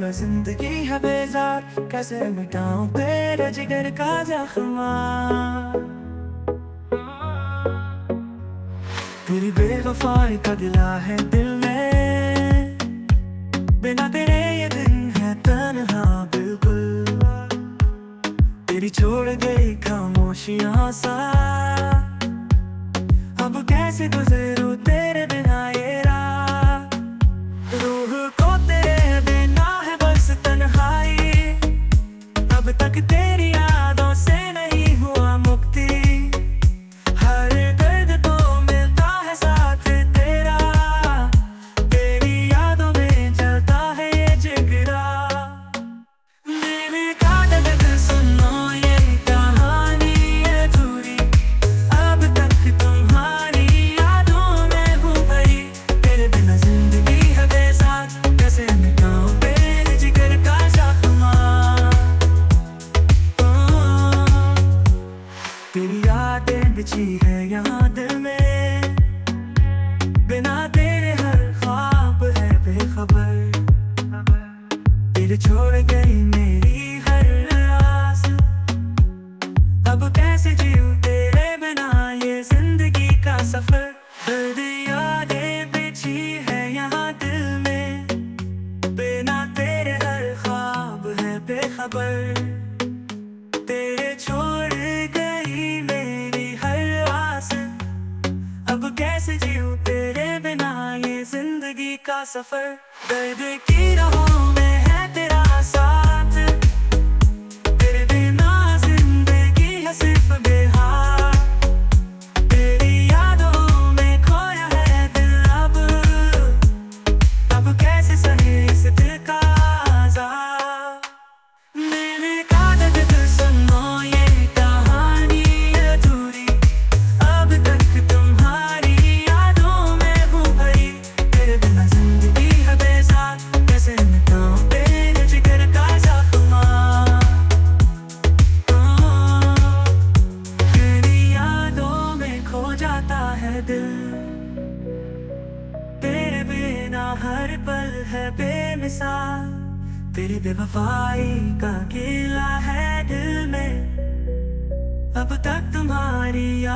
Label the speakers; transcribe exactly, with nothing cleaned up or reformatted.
Speaker 1: जिंदगी है बेजार, कैसे मिटाऊं तेरे जिगर का जख्मा। तेरी बेवफाई का गिला है दिल में, बिना तेरे ये दिन है तन्हा बिल्कुल। तेरी छोड़ गई खामोशियां सा, अब कैसे गुजरूं तेरे बिना ये रात। रूह को तेरे बिना है बस तन्हाई, अब तक तेरी यादों से नहीं हुआ मुक्ति। हर दर्द तो मिलता है साथ तेरा, तेरी यादों में जलता है ये जिगरा। दिल का दर्द सुनो ये कहानी अधूरी, अब तक तुम्हारी यादों में हूँ भरी। तेरे बिना जिंदगी है बेसार, कैसे मिटाऊं तेरे जिगर का जख्मा। तेरी यादें बिछी है यहाँ दिल में, बिना तेरे हर ख्वाब है बेखबर। तेरे छोड़ गई मेरी हर आस, अब कैसे जीऊं तेरे बिना ये जिंदगी का सफर। दर्द यादें बिछी है यहाँ दिल में, बिना तेरे हर ख्वाब है बेखबर। तेरे छोड़ गई मेरी हर आस, अब कैसे जीऊं तेरे बिना ये जिंदगी का सफर। दर्द की राहों में है तेरा साथ, तेरे बिना जिंदगी है सिर्फ बेहार। तेरी यादों में खोया है दिल अब, अब कैसे सहे इस दिल का आज़ार। दिल का दर्द सुनो ये कहानी अधूरी, अब तक तुम्हारी यादों में हूँ भरी। तेरे बिना जिंदगी है बेसार, कैसे मिटाऊं तेरे जिगर का जख्मा। तेरी यादों में खो जाता है दिल, तेरे बिना हर पल है बेमिसाल। तेरी बेवफाई का गिला है दिल में, अब तक तुम्हारी